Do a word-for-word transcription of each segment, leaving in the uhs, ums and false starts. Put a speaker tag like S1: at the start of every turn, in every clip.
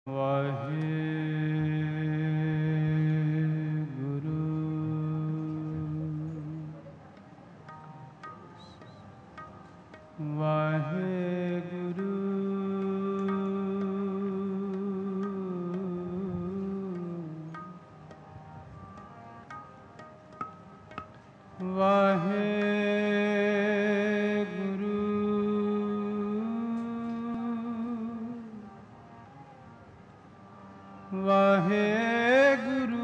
S1: वाहे गुरु वाहे गुरु वाहे वाहे गुरु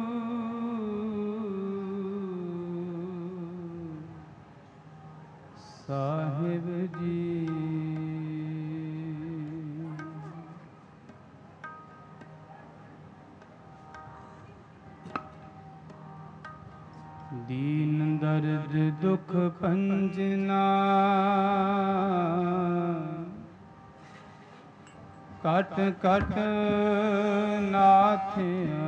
S1: साहिब जी। दीन दर्द दुख पंजना cut cut नाथ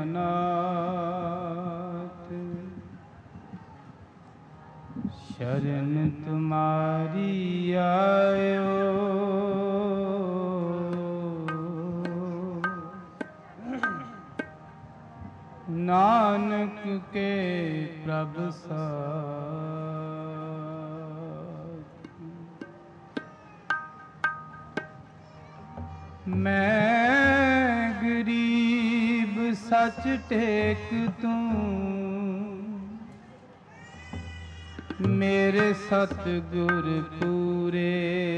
S1: अनाथ, शरण तुम्हारी आयो नानक के प्रभु साथ। मैं गरीब सच टेक तूं, मेरे सतगुर पूरे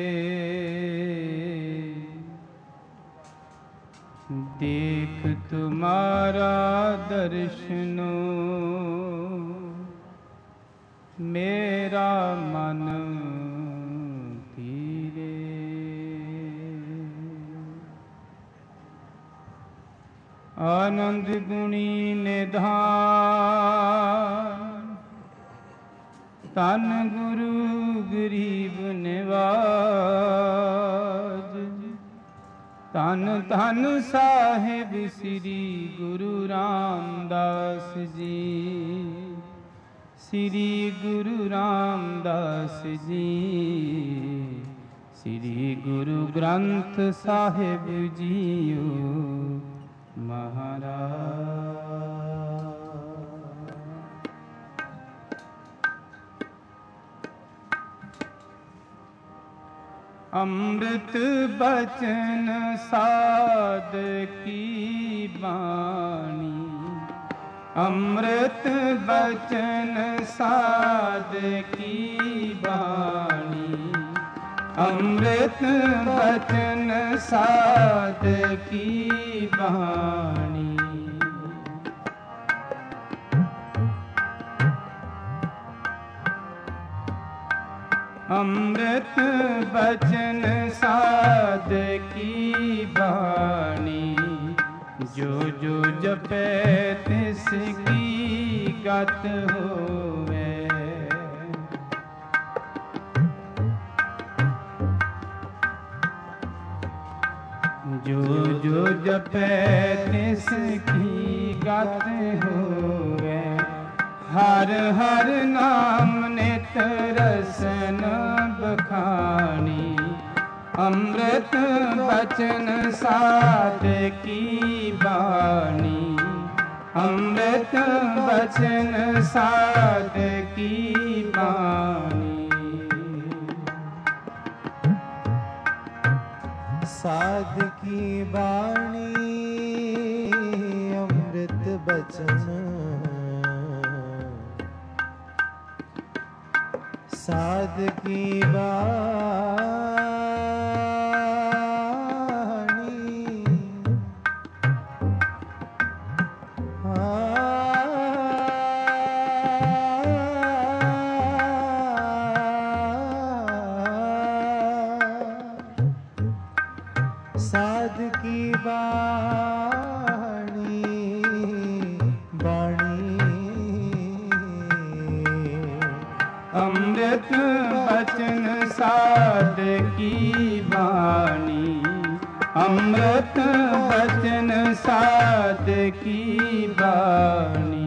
S1: देख तुम्हारा दर्शनो मेरा मन धीरे। आनंद गुणी निधान तन गुरु गरीब निवाज, तन तन साहिब श्री गुरु रामदास जी, श्री गुरु रामदास जी, श्री गुरु ग्रंथ साहिब जीओ महाराज। अमृत बचन साध की बाणी, अमृत बचन साध की बाणी, अमृत बचन साध की बाणी। अमृत बचन साध की बाणी, जो जो जपे तिसकी गत होवे। जो जो जपे तिसकी गत होवे। हर हर नाम नित रसन बखानी, अमृत बचन साध की बानी, अमृत बचन साध की बानी।
S2: साध की बाणी अमृत बचन, साध की बाणी साध की बाणी बाणी।
S1: अमृत बचन साध की बानी, अमृत बचन साध की बानी।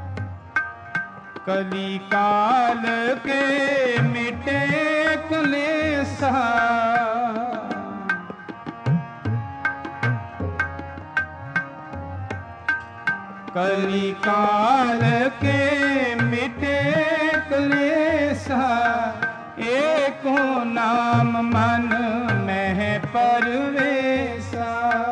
S1: कली काल के मिटे कले सा। कली काल के मिटे क्लेसा, एको नाम मन में परवेसा।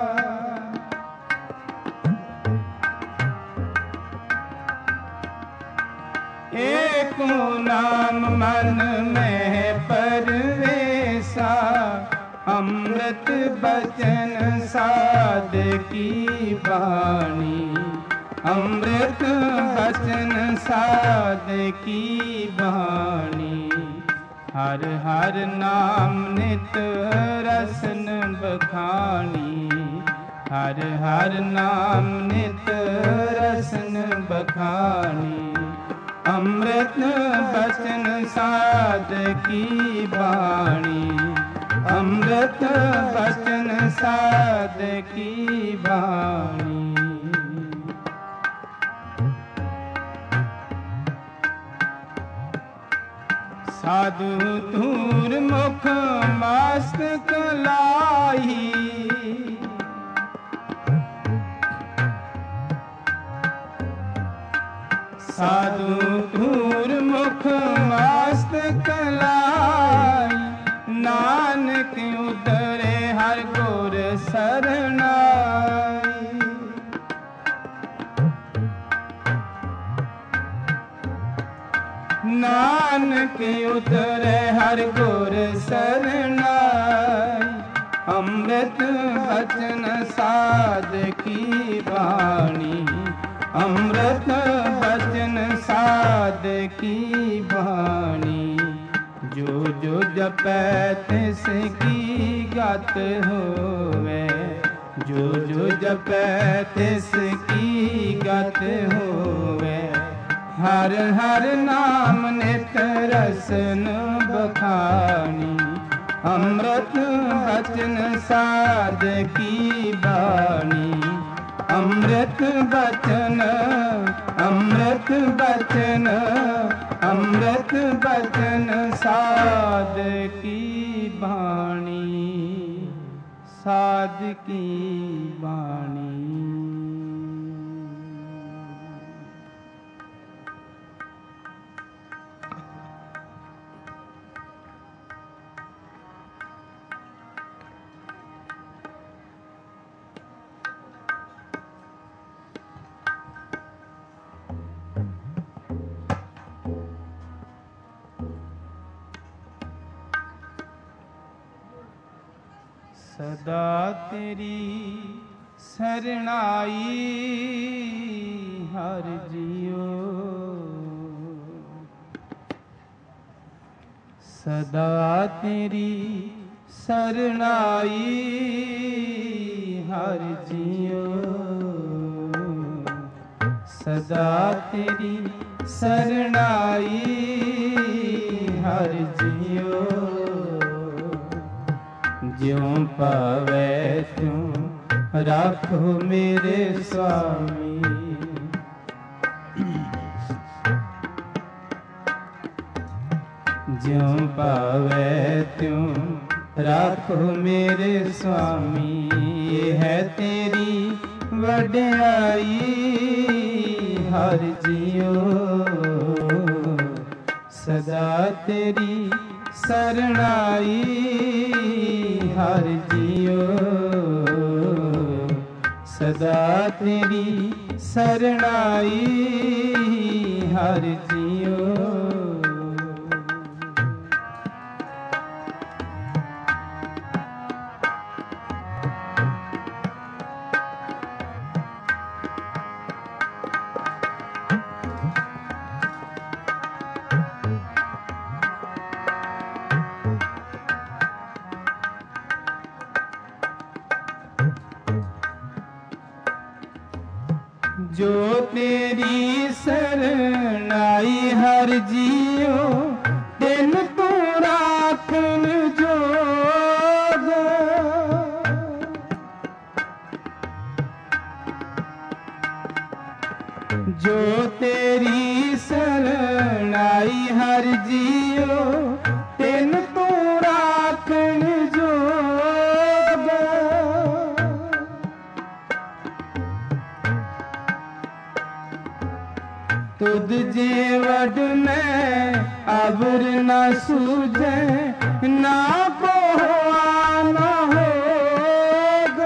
S1: एको नाम मन में परवेसा, अमृत बचन साध की वाणी। अमृत बचन साध की वाणी। हर हर नाम नित रसन बखानी। हर हर नाम नित रसन बखानी। अमृत बचन साध की वाणी। अमृत बचन साध की वाणी। साधु धूर मुख मस्तक लाही। साधु धूर मुख मस्तक लाई। नानक उतरे हर गुर सरनाई। नानक उतरे हर गुर सरनाई। अमृत बचन साध की वाणी। अमृत बचन साध की वाणी। जो जो जपै तिस की गत होवे। जो जो जपै तिस की गत होवे। हर हर नाम नित रसन बखानी। अमृत बचन साध की वाणी। अमृत बचन अमृत बचन अमृत बचन साध की वाणी। साध की वाणी। सदा तेरी सरणाई हर जियो। सदा तेरी सरणाई हर जियो। सदा तेरी सरणाई हर जियो। ज्यों पावै त्यों राखो मेरे स्वामी। ज्यों पावै त्यों राखो मेरे स्वामी। ये है तेरी वड्याई हर जियो। सदा तेरी सरणाई हर जियो। सदा तेरी सरणाई हर जियो। जो तेरी सरनाई हर जियो। दिन तू राखन जोग। जो तेरी शरणाई हर जियो तिन तू राख तुद जे वड में अबर न सूझे ना को न होगा।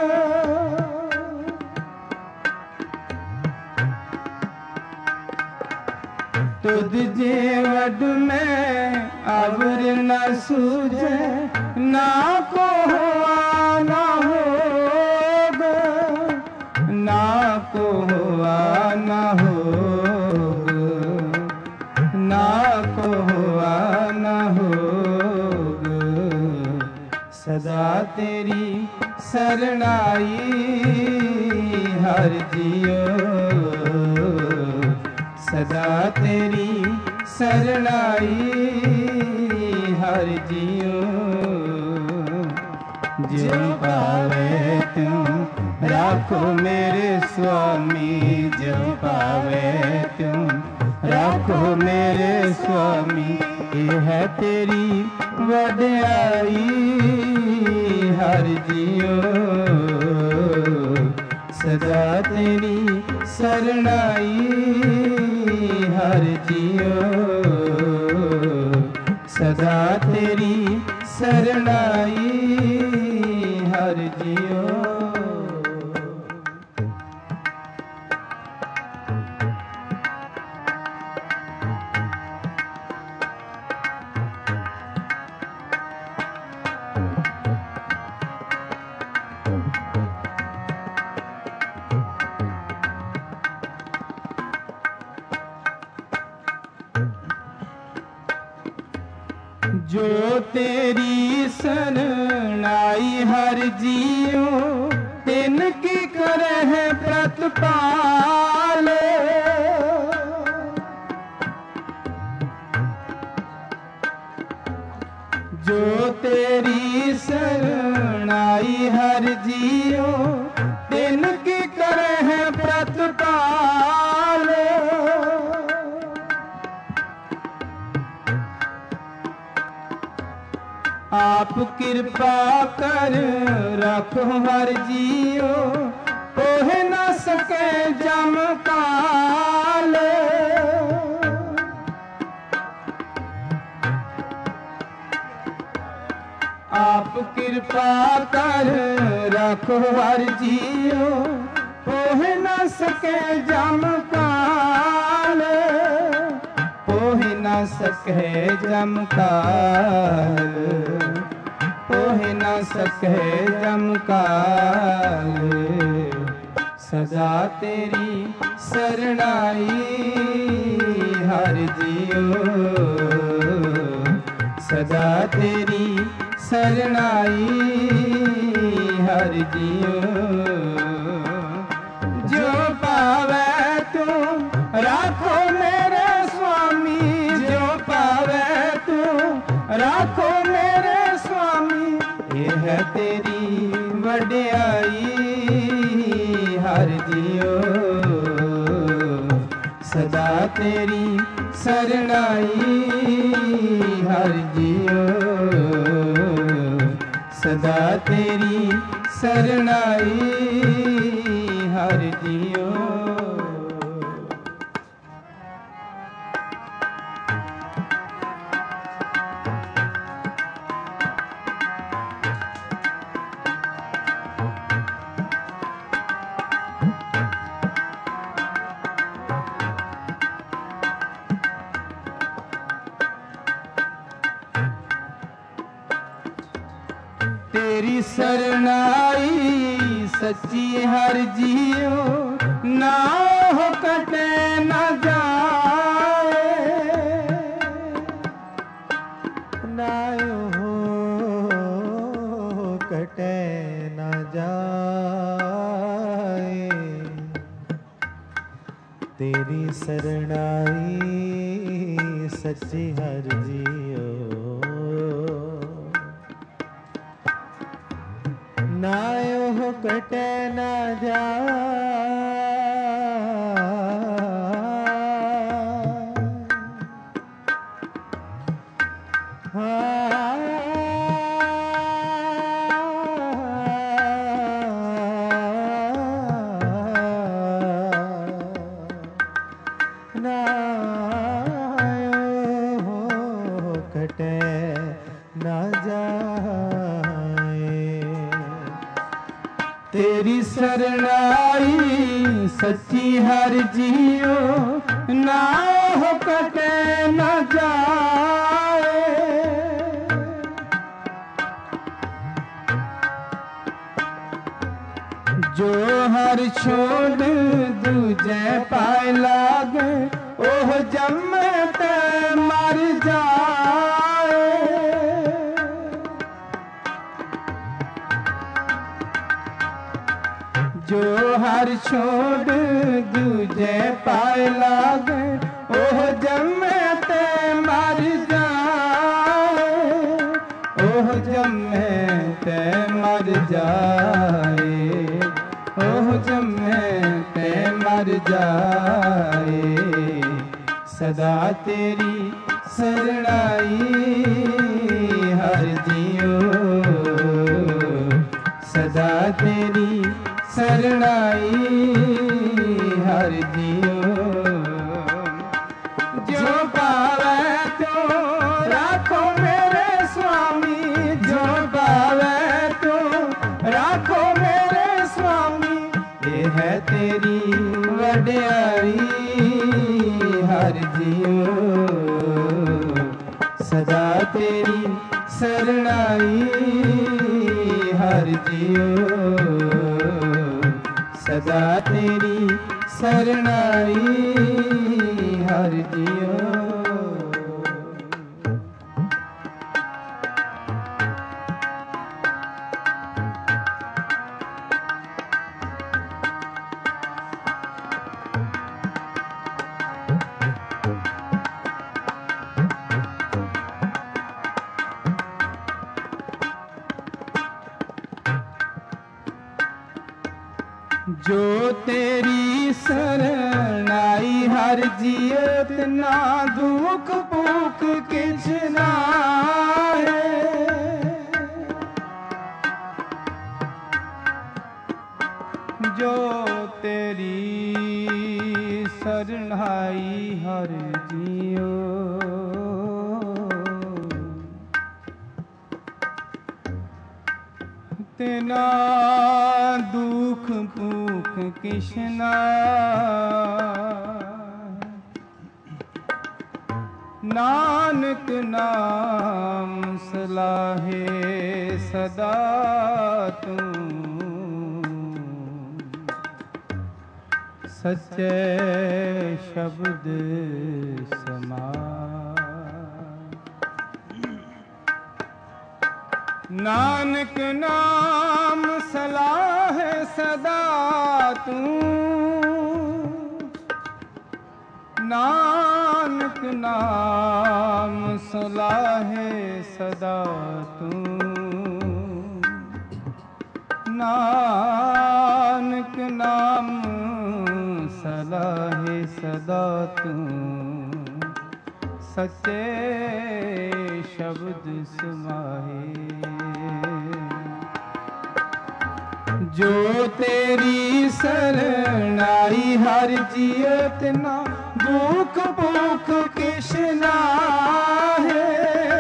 S1: तुद जे वड में अबर न सूझे ना को न होगा। ना को न होगा। ना को न होगा। सदा तेरी शरणाई हर जियो। सदा तेरी शरणाई हर जियो। जो पावे तुम राखो मेरे स्वामी। जो पावे तुम राखो मेरे स्वामी। ये है तेरी वड्याई हर जियो। सदा तेरी शरणाई हर जियो। सदा तेरी शरणाई हर जियो। जो तेरी शरणाई हर जियो। तिनकी करह प्रतिपाल। जो तेरी शरणाई हर जियो। तिनकी करह प्रतिपाल। आप कृपा कर रखो हर जियो। ओह न सके जम काल। आप कृपा कर रखो हर जियो। ओह न सके जम काल। ओह न सके जम काल। ओह न सके जम काल। सदा तेरी शरणाई हर जियो। सदा तेरी शरणाई हर जियो। जो पावे तुम राखो मेरे स्वामी। जो पावे तुम राखो मेरे स्वामी। ये है तेरी वड्याई हर जियो। सदा तेरी शरणाई हर जियो। सदा तेरी शरणाई हर जियो। तेरी शरणाई सच्ची हर जियो। ना हो कटे न जाए।
S2: ना हो कटे न जाए। तेरी शरणाई सच्ची हर जियो। ना हो कटे न जाए। ना जाए।
S1: तेरी शरणाई सच्ची हर जियो, ना हो कटे न जाए। जो हर छोड़ दूजे पाए लागे, ओह जम्मे ते मर जाए। जो हर छोड़ दूजे पाए लागे, ओह जम्मे ते मर जाए। ओह जम्मे ते मर जाए। ओह जम्मे ते मर जाए। सदा तेरी शरणाई हर जियो, सदा तेरी शरणाई हर जियो। जो पावे तो राखो मेरे स्वामी, जो पावे तो राखो मेरे स्वामी। ये है तेरी वड्याई हर जियो, सदा तेरी शरणाई हर जियो, सदा तेरी शरणाई हर जियो। जो तेरी शरणाई हर जियत, ना दुख भूख किछ नाहे। जो तेरी शरणाई हर जियो, तेना दुख भूख किछ नाहे। नानक नाम सलाहे सदा तू, सच्चे शब्द समाए। नानक नाम सलाह सदा तू, नानक नाम सलाह सदा तू, नानक नाम सलाह सदा तू, सच्चे शब्द समाहे। जो तेरी शरणाई हर जियत, ना दुख भूख किछ नाहे।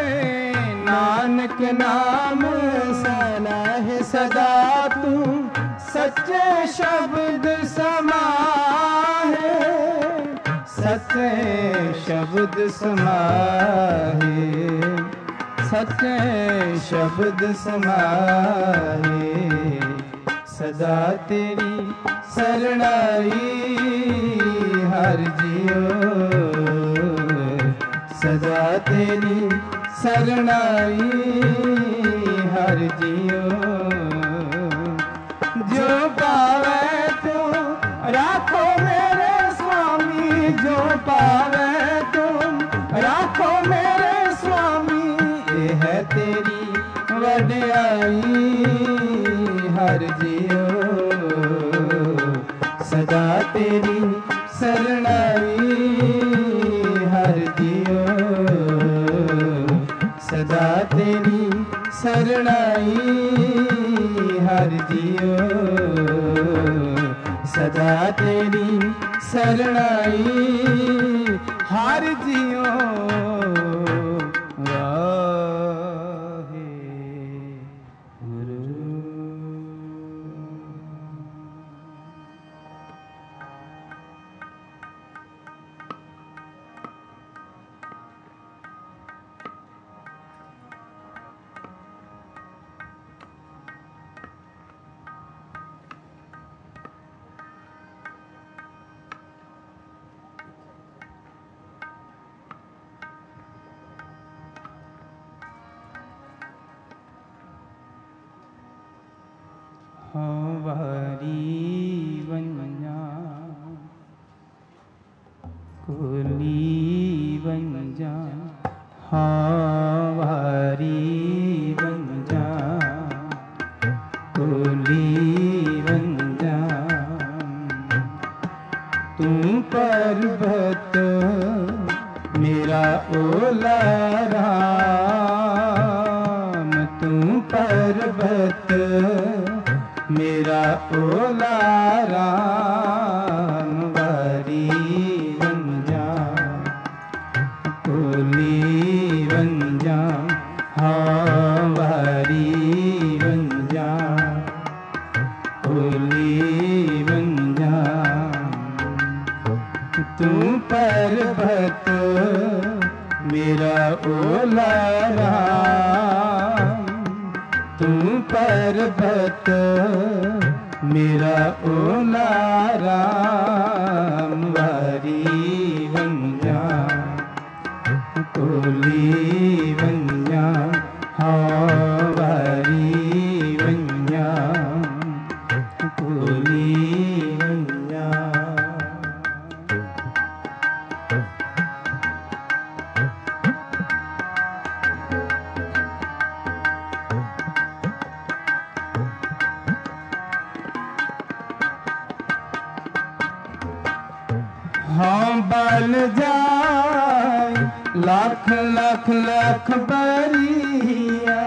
S1: नानक नाम सलाह सदा तू, सच्चे शब्द समाहे। सच्चे शब्द समाहे, सच्चे शब्द समाहे। सदा तेरी शरणाई हर जियो, सदा तेरी शरणाई हर जियो। जो पावे तो राखो मेरे स्वामी, जो पावे तुम राखो मेरे स्वामी। ये है तेरी वड्याई हर जियो, सदा तेरी शरणाई हर जियो, सदा तेरी शरणाई हर जियो, सदा तेरी शरणाई हर जियो। वाहे हवारी बन जा, कोली बन जा, हवारी बन जा, कोली बन जा। तू पर्वत मेरा ओला राम, तू पर्वत मेरा ओला राम, वारी बन जा, कोली बन जा, हाँ वारी बन जा, कोली बन जा। तू पर्वत मेरा ओला राम, तू पर्वत मेरा ओला राम, वारी बन जा, कोली बन जा, हाँ वारी बन जा, कोली बन जा। हाँ बल जाए लाख लाख लाख बरिया,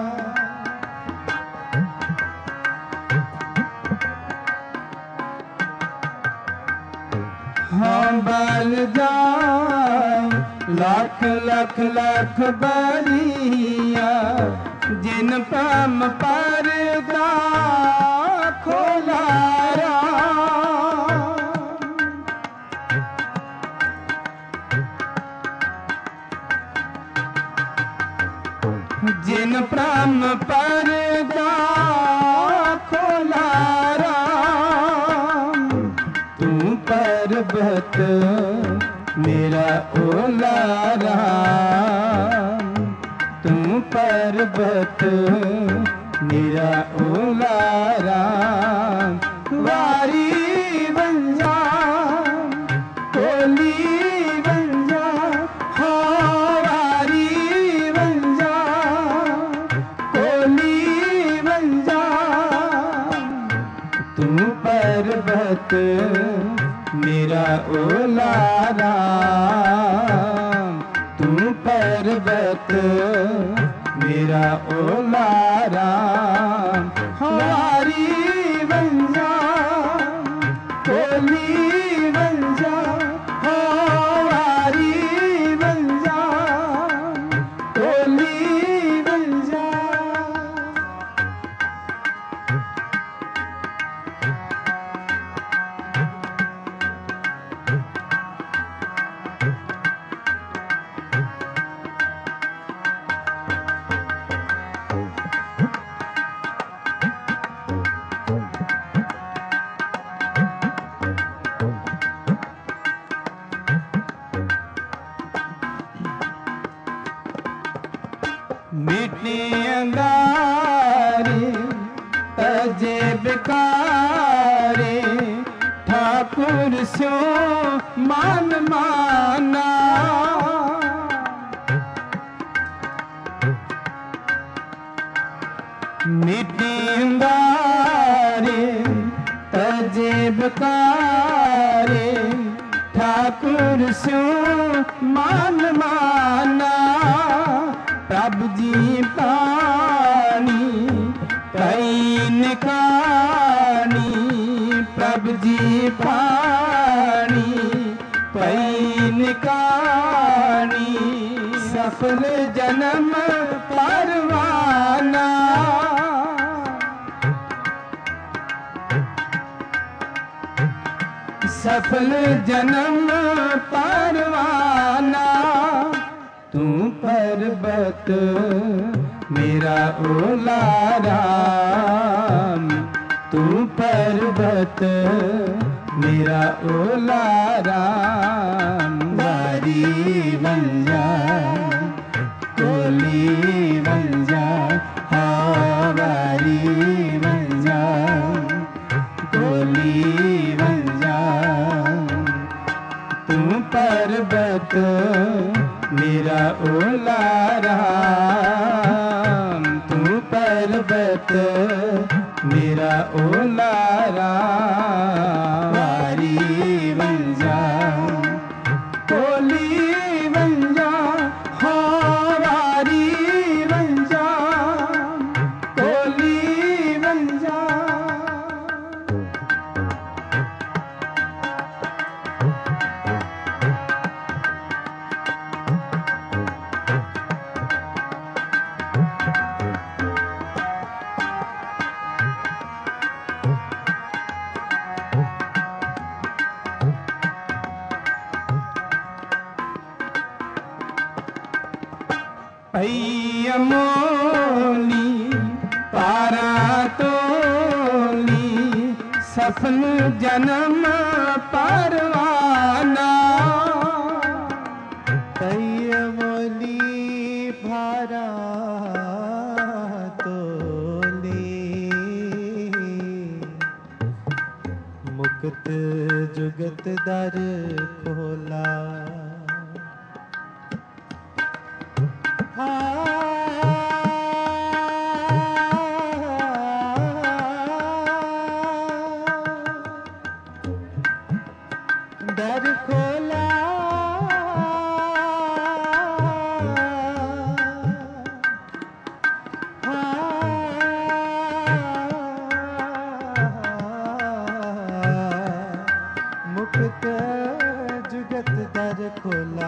S1: हाँ बल जाए लाख लाख लाख बरिया, जिन पम परदा खोला जिन प्राम परदा खोला राम, तू पर्वत मेरा ओला राम, तू पर्वत मेरा ओला राम, वारी बन जा, कोली बन जा, हाँ वारी बन जा, कोली बन जा। तू पर्वत मेरा ओला राम, तू पर्वत मेरा ओला राम, हमारी बन जा, कोली बन जा, हमारी बन जा, कोली बन जा। मिटे अंगारे तजे बिकारे, ठाकुर स्यो मान माना, मिटे अंगारे तजे बिकारे, ठाकुर स्यो मान माना। प्रभु जी पानी कई निकानी, प्रभु जी पानी कई निकानी, सफल जन्म परवाना, सफल जन्म परवाना। तू पर्वत मेरा ओला राम, तू पर्वत मेरा ओला राम, वारी बन जा, कोली बन जा, हाँ वारी बन जा, पर्वत मेरा ओलारा वारी बन जा कोली बन जा हो वारी बन जा कोली बन जा। अयमोली पारा तोली सफल जन्म परवाना
S2: अयमोली पारा तोली मुक्त जुगत दर खोला दर खोला मुक्त जुगत दर खोला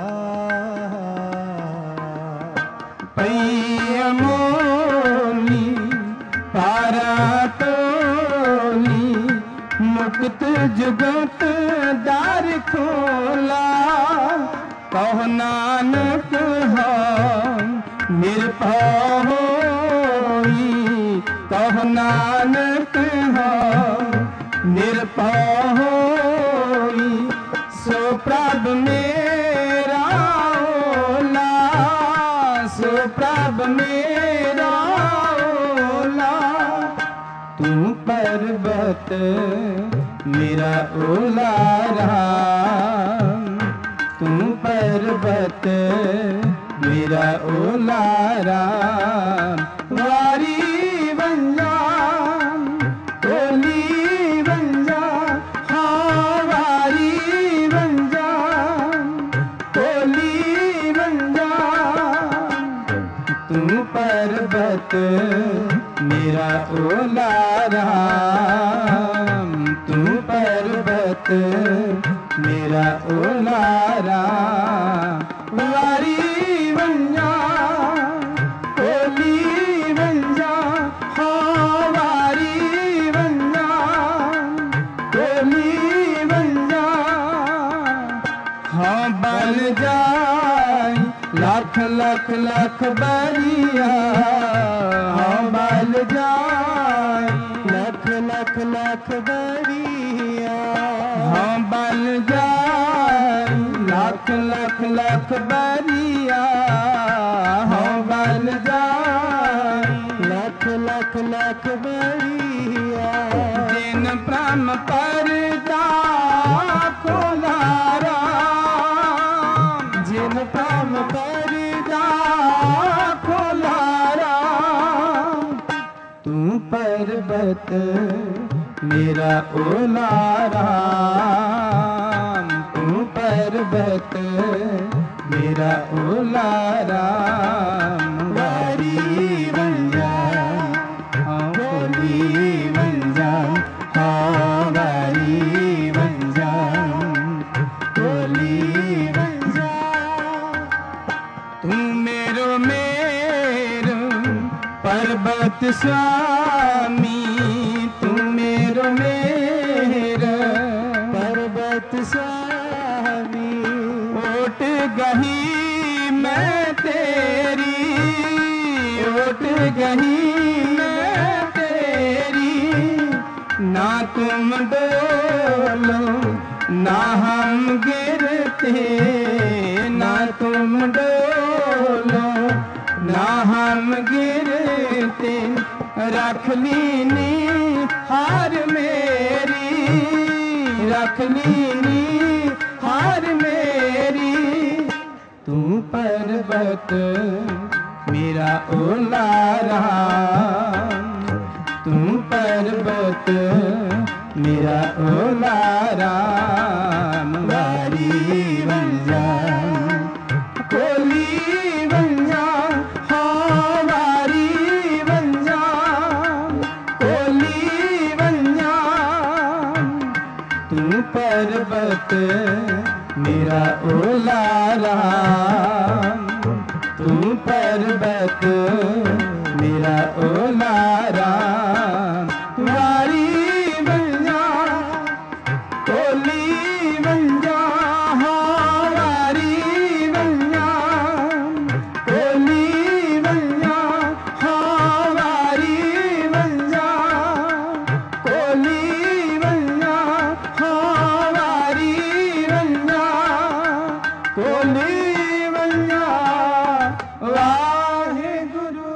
S1: अयमोली पारा तोली मुक्त जुगत दार खोला कहो नानक हम निरभय होई कहो नानक हम निरभय होई सो प्रभ मेरा ओला सो प्रभ मेरा ओला तू पर्वत मेरा ओला राम तू पर्वत मेरा ओला राम वारी बन जा कोली बन जा हाँ वारी बन जा कोली बन जा तू पर्वत मेरा ओला राम तू पर्वत मेरा ओला राम वारी बन जा कोली बन जा हाँ वारी बन जा कोली बन जा हाँ बन जाए लाख लाख लाख बरिया हाँ बन जाए
S2: लाख लाख लाख बरिया
S1: हाँ बन जाए लाख लाख लाख बरिया हाँ बन जाए
S2: लाख लाख लाख बरिया
S1: जिन ब्रह्म पर्दा खोला राम जिन ब्रह्म पर्दा खोला राम तू पर्वत मेरा ओला राम तू पर्वत मेरा ओला राम वारी बन जा हाँ कोली बन जा हाँ वारी बन जा कोली बन जा तू मेरो मेरो पर्वत स्वामी तू मेरो मेरा
S2: पर्वत स्वामी
S1: ओट गही मैं तेरी ओट गही मैं तेरी ना तुम डोलो ना हम गिरते ना तुम डोलो ना हम गिरते रख लीनी हार मेरी रख लीनी हार मेरी तू पर्वत मेरा ओला राम। तू पर्वत मेरा ओला राम। वारी बन जा कोली बन जा, हाँ वारी बन जा कोली बन जा। तू पर्वत मेरा ओला राम। तू पर्वत मेरा ओला राम। वारी बन जा कोली बन जा, हाँ वारी बन जा कोली बन जा, हाँ वारी बन जा कोली बन जा, हाँ वारी बन जा कोली बन जा। वाहेगुरु।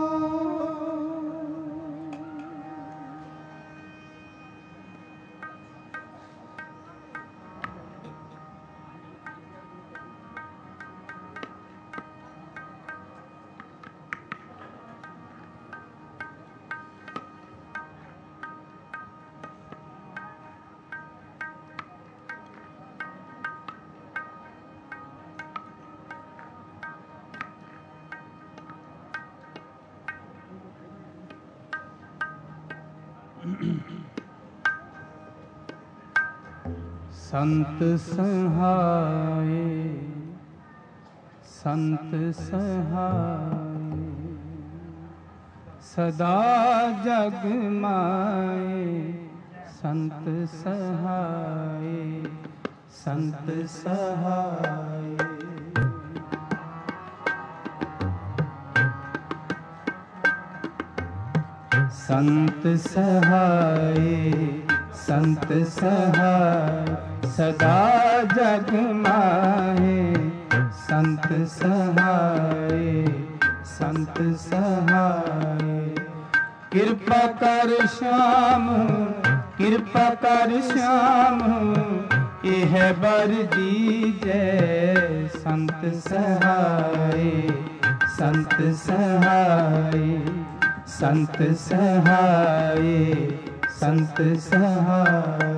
S1: संत सहाय संत सहाय सदा जग माए। संत सहाय संत सहाय संत सहाय संत सहाय सदा जग माहे। संत सहाय संत सहाय कृपा कर श्याम कृपा कर श्याम यह बर दीजै। संत सहाय संत सहाय संत सहाय संत सहाय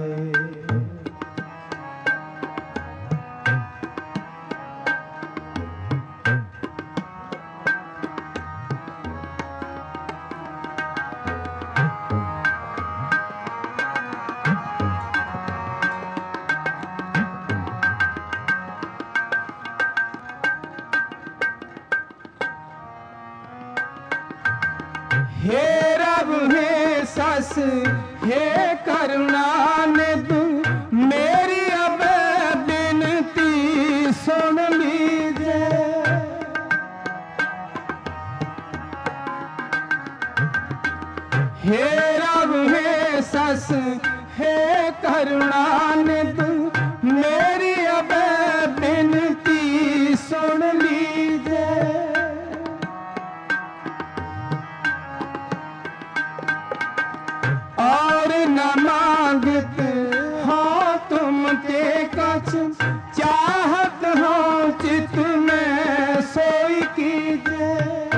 S1: हे रब हे सस हे करुणानिधि मेरी अब बिनती सुन लीजे। हे रब हे सस हे करुणानिधि मेरी अब बिनती सुन लीजे। और न मांगत हो तुम ते कछ चाहत हो चित में सोई कीजे।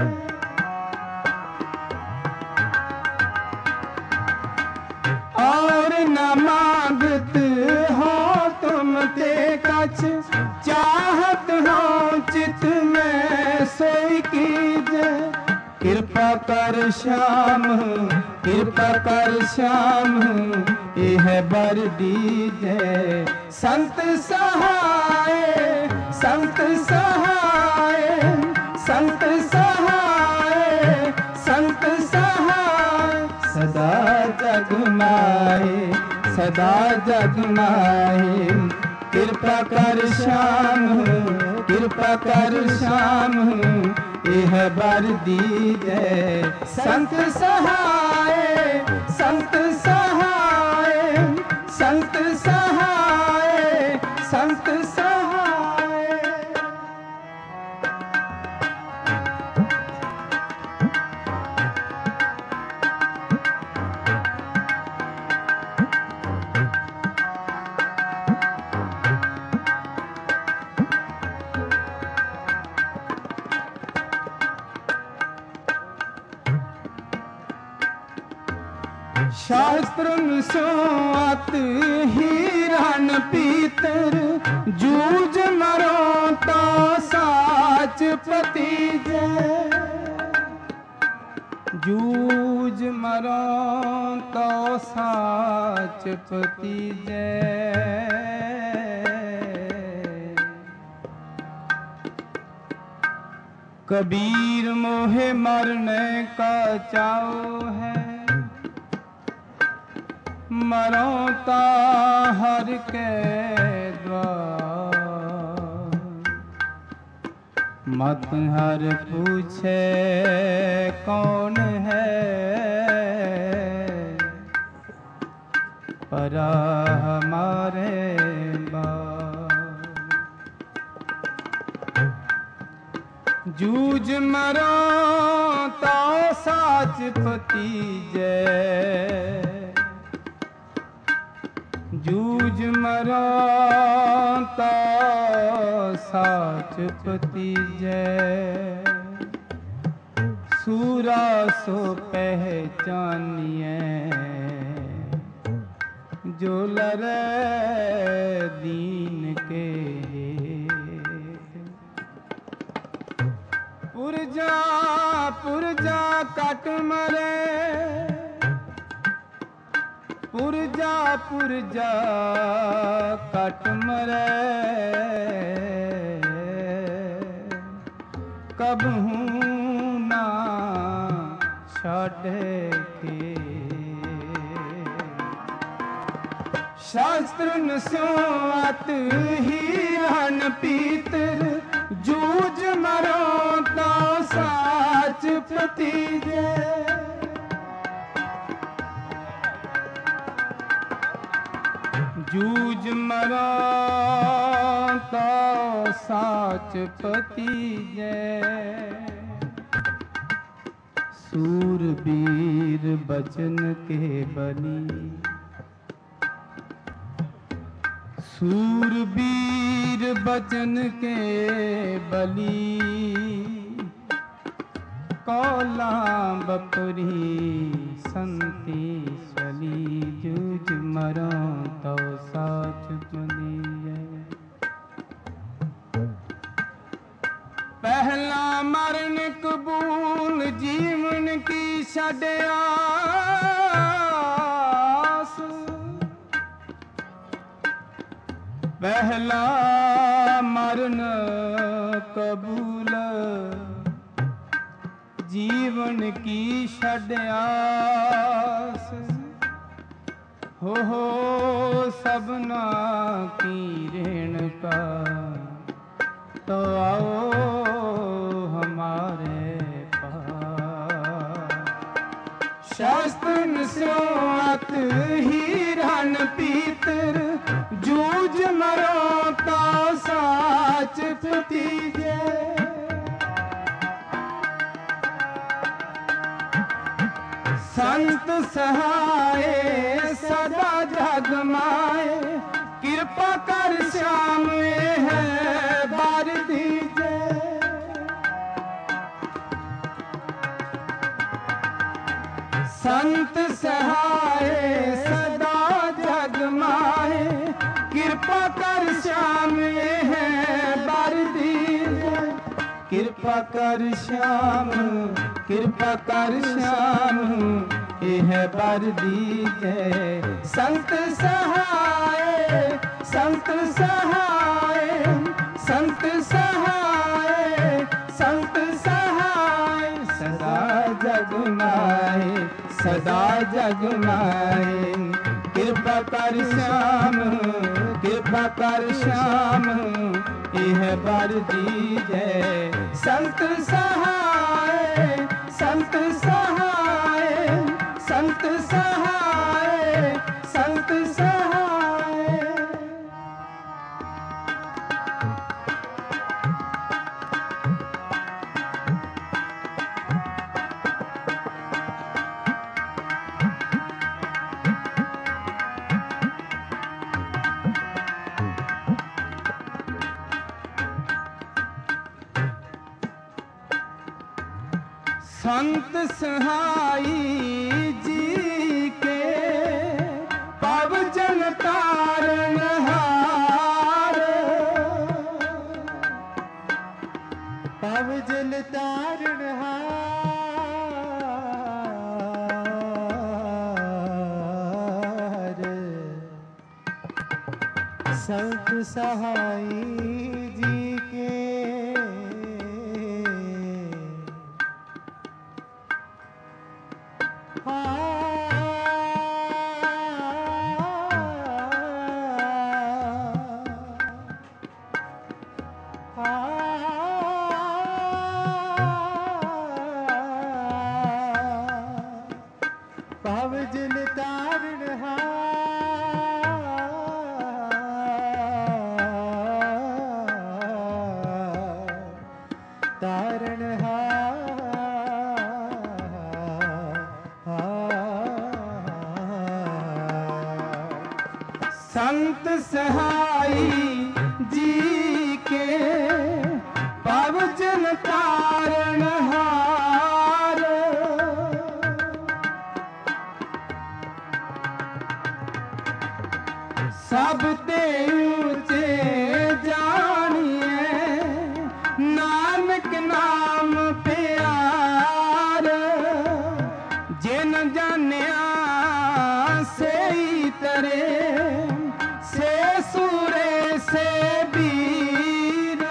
S1: और न मांगत हो तुम ते कछ चाहत हो चित में सोई कीजे। कृपा कर श्याम कृपा कर श्याम यह बर दीजै। संत सहाय संत सहाय संत सहाय संत सहाय सदा जग माहे सदा जग माहे। कृपा कर श्याम कृपा कर श्याम यह बर दीजै। संत सहाय संत सहाय संत सहाय संत सहाय शास्त्रन सो अत हिरण पीतर जूझ मरो तो साच पति जय जूझ मरो तो साच पति जय कबीर मोहे मरने का चाओ है मरो ता हर के द्वार मत हर पूछे कौन है परा हमारे बार जूझ मरो तो साच पति जय जूझ मरो तो साच पति जय सूरा सो पहचानिए जो लरे दीन के पुरजा पुरजा कट मरे पुरजा पुरजा कट मरे कब हूँ ना छाड़े के शास्त्र नस्वात हिरण पीतर जूझ मरो तो साच पति जय जूझ मरो तो साच पति जय सूरबीर बचन के बनी सूरबीर बचन के बली कौला बपुरी संती चली जूझ मरो तो साच बनी पहला मरण कबूल जीवन की छड़ियास पहला मरण कबूल जीवन की छड़ियास हो हो सबना की ऋण का तो आओ हमारे पास शास्त्र नस्वात हिरण पीतर जूझ मरो तो साच पति जय संत सहाय सदा जग माए कृपा कर श्याम है बार दीजे संत सहाय सदा जग माए कृपा कर श्याम है बार दीजे कृपा कर श्याम कृपा कर श्याम यह बर दीजे संत सहाय संत सहाय संत सहाय संत सहाय सदा जगमाए सदा जगमाए कृपा कर श्याम कृपा कर श्याम यह बर दीजे संत सहाय संत सहाय संत सहाय संत सहाय संत सहाई जी के
S2: संत सहाई जी के भवजन तारण तारण
S1: संत सहाई जी के भवजन तारण हार सब ते ऊंचे जानिए नानक नाम प्यार जिन जानिया से ही तरे से सूरे से बीर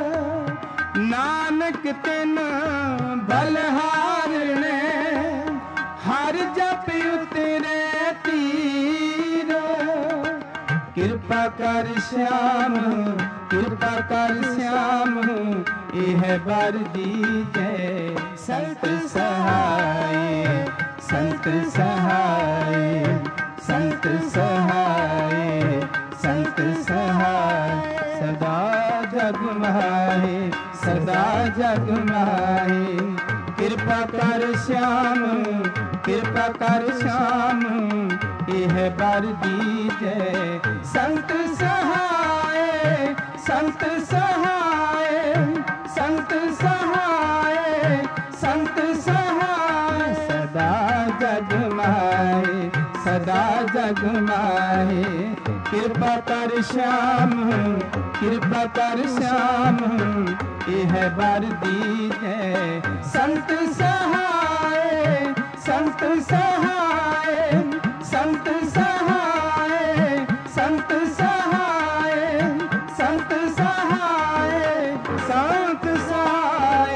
S1: नानक तिन बलहार ने हर जप उतरे तीर कृपा कर श्याम कृपा कर श्याम यह बर दीजे संत सहाय संत सहाय संत सहाय संत सहाय सदा जग माहे सदा जग माहे कृपा कर श्याम कृपा कर श्याम यह बर दीजे संत सहाय संत सहाय संत सहाय संत सहाय सदा जग माहे सदा जग माहे कृपा कर श्याम कृपा कर श्याम यह बर दीजे संत सहाय संत सहाय संत सहाय संत सहाय संत सहाय संत सहाय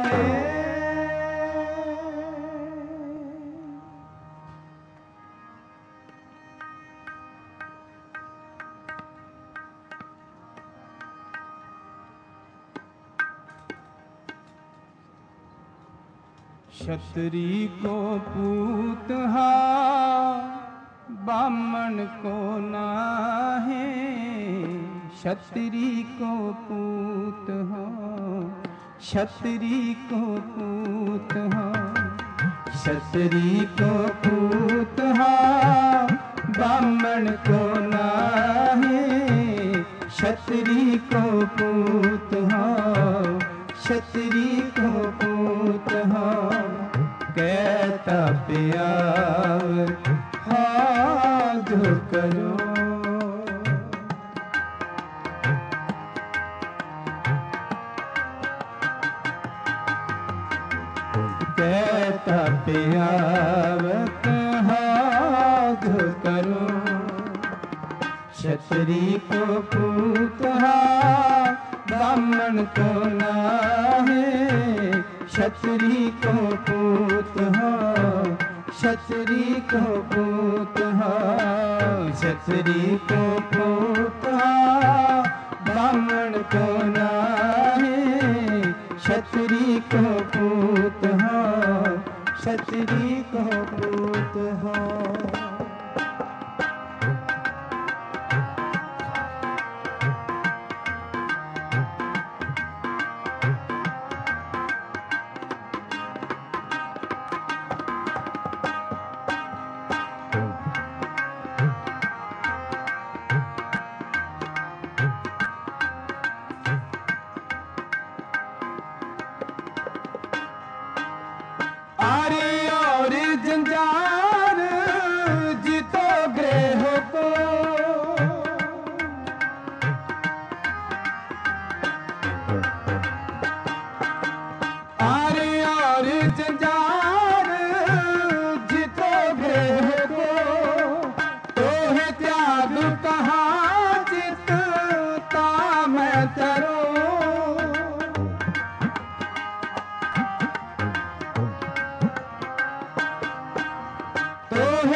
S1: क्षत्रि को पूत हा बामण को नाहे क्षत्रि को पूत हो क्षत्रि को पूत हो क्षत्रि को पूत हा बामण को नाहे क्षत्रि को पूत हो क्षत्रि को पूत हो कहता प्यार हाथ करो कहता प्यावत हाथ करो क्षत्रि को पूत ब्राह्मण को नाहे क्षत्रि को पूत हो क्षत्रि को पूत हो क्षत्रि को पूत ब्राह्मण को नाहे क्षत्रि को पूत हो क्षत्रि को पूत हो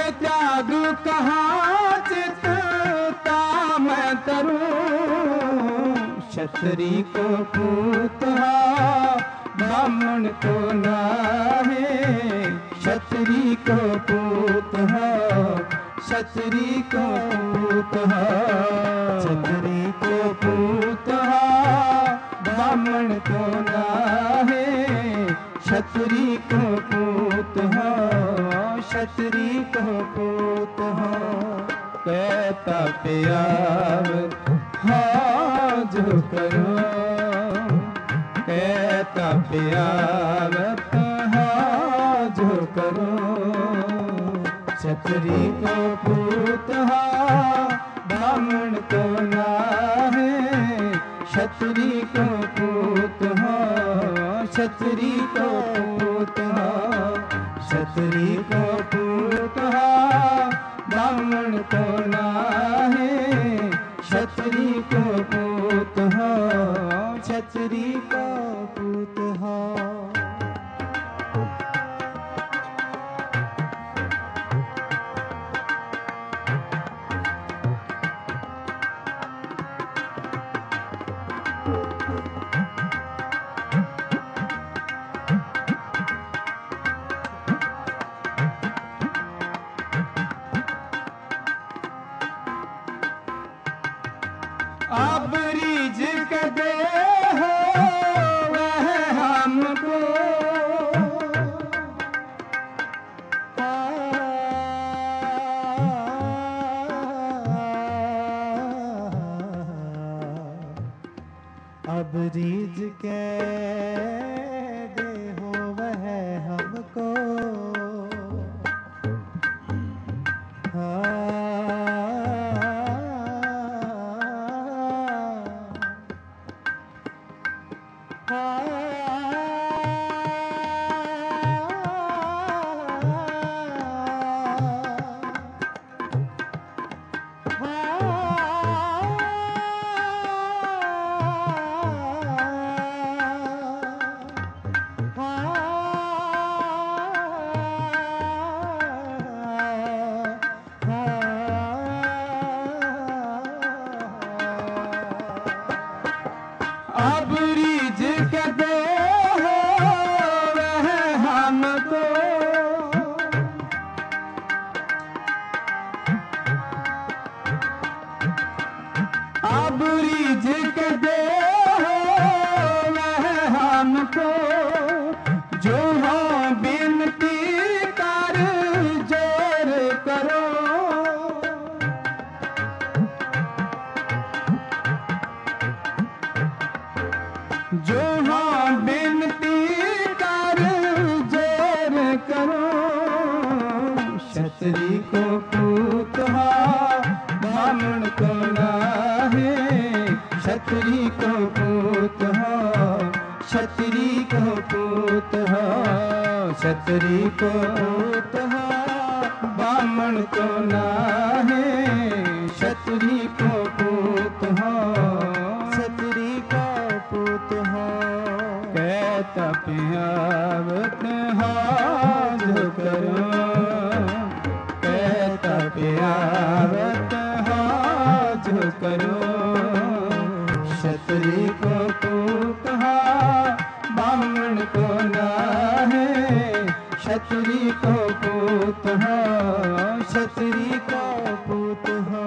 S1: त्याग कहाँ चित्ता मैं तरूं। क्षत्रि को पूत ब्राह्मण को नाहे, क्षत्रि को पूत क्षत्रि को पूत क्षत्रि को पूत ब्राह्मण को नाहे, क्षत्रि को पूत क्षत्रि को पूत कहता प्यार हाँ जो करो, कहता प्यारत हाँ जो करो। क्षत्रि को पूत ब्राह्मण को नाहे, क्षत्रि को पूत क्षत्रि को पूत क्षत्रि को पूत ब्राह्मण को नाहे, क्षत्रि को पूत क्षत्रि को पूत अब रीझ कदे हो वह हमको,
S2: अब रीझ के दे हो वह हमको।
S1: अब रीझ कदे हो वह हमको, अब रीझ कदे हो वह हमको। जो हो बिनती कर जोर करो, जो हाँ बिनती कर जोर करो। क्षत्रि को पूत ब्राह्मण को नाहे, क्षत्रि को पूत क्षत्रि को पूत क्षत्रि को पूत ब्राह्मण को नाहे, क्षत्रि को पूत क्षत्रि को पूत कहता प्यावत हाँ जो करो, कहता प्यावत हाँ जो करो। क्षत्रि को पूत ब्राह्मण को नाहे, क्षत्रि को पूत क्षत्रि को पूत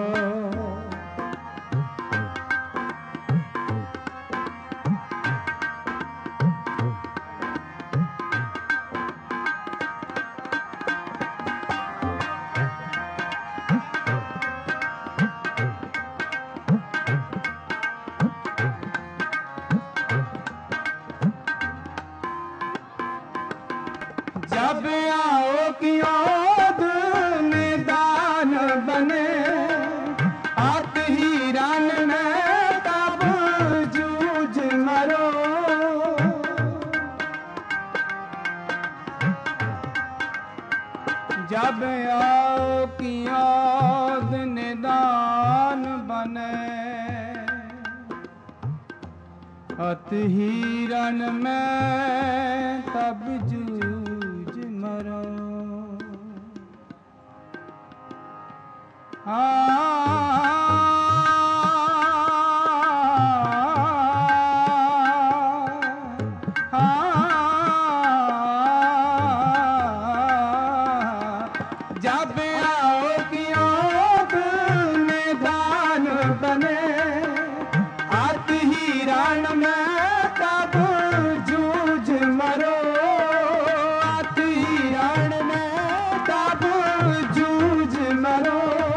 S1: जब आओ कि ओद निदान बने, आत ही रन में तब जूझ मरो। जब आओ कि ओद निदान बने, अत ही रन में तब जूझ मरो। जब आओ में धान बने आत ही रण में तब जूझ मरो, आत ही रण में तब जूझ मरो।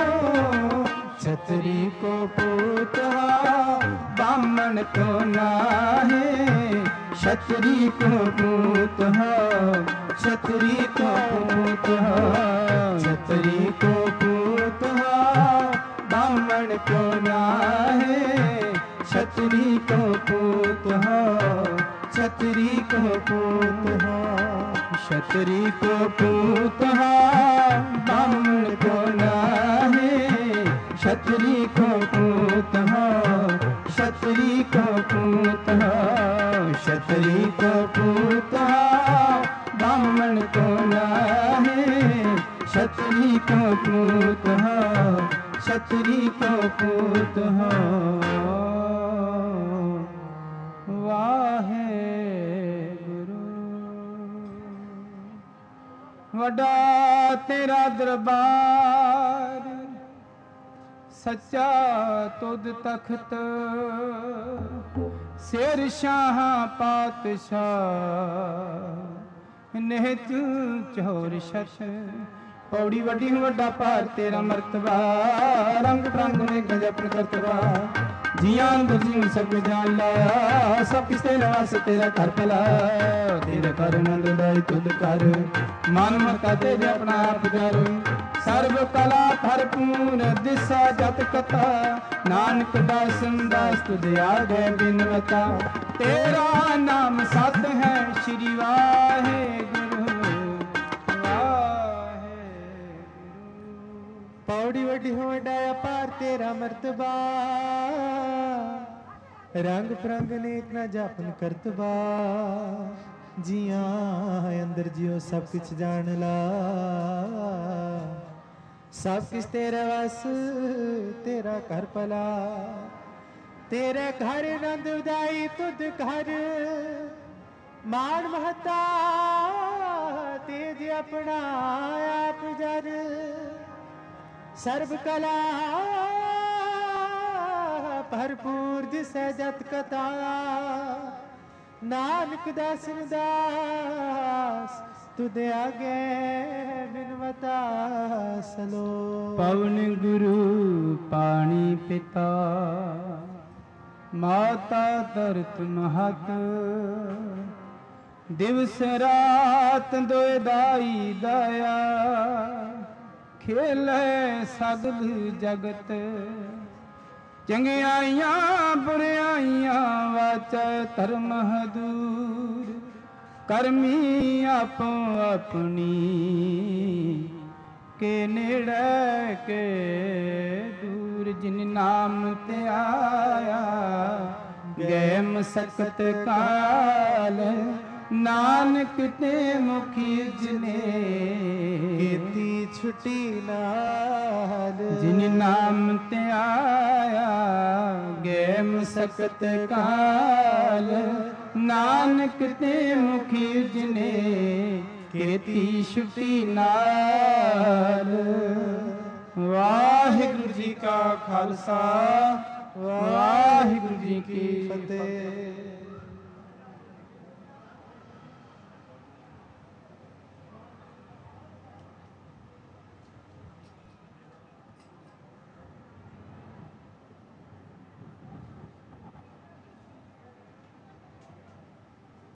S1: छतरी को पूत बामण को नाहे, छतरी को पूत छतरी को पूत छतरी को पूत बामण को नाहे, छतरी को पूत छतरी को पूत छतरी को पूत बामण को नाहे, छतरी को पूत छतरी को पूत छतरी को पूत बामण को नाहे, छतरी को पूत छतरी को पूत वाहे गुरु। वड्डा तेरा दरबार सच्चा तुद तख्त, शेर शाह पातशाह निहत चौर शत। पौड़ी वड्डी वड्डा पार तेरा मर्तबा, रंग रंग में गजब करतबा। जियां गुरजी सब जान लाया, सब किसते नवास तेरा कर भला। तेरे कर नंद दाई तुद कर, मन मता तेरे अपना आप कर। सर्व कला भरपूर दिशा जत कथा, नानक दासन दास तुझ आगे बिनवता। तेरा नाम सत है श्री वाहे गुरु वाहे गुरु।
S2: पौड़ी वड्डी वड्डा पार तेरा मर्तबा, रंग परंग नेक ना जापन करतबा। जियां अंदर जियो सब कुछ जान ला, सब किस तेरा वस तेरा घर भला। तेरे घर नंद उदाई तुद घर, मान महता तेज अपना आप जर। सर्व कला भरपूर दिसै जत कथा, नानक दासन दास तुद आगे बिनवता सलो।
S1: पवन गुरु पानी पिता, माता धरत महत। दिवस रात दोए दाई दया, खेले सगल जगत। चंगियाइयां बुराइयां वाचै धर्म दूर, करमी आपो अपनी के नेड़े के दूर। जिन नाम ते आया गए मसकत काल, नानक ते मुखी जिने
S2: खेती छुट्टी नाल।
S1: जिन नाम ते आया गए मसकत काल, नानक ते मुखी जिने खेती छुट्टी नाल। वाहिगुरु जी का खालसा, वाहिगुरु जी की फतेह।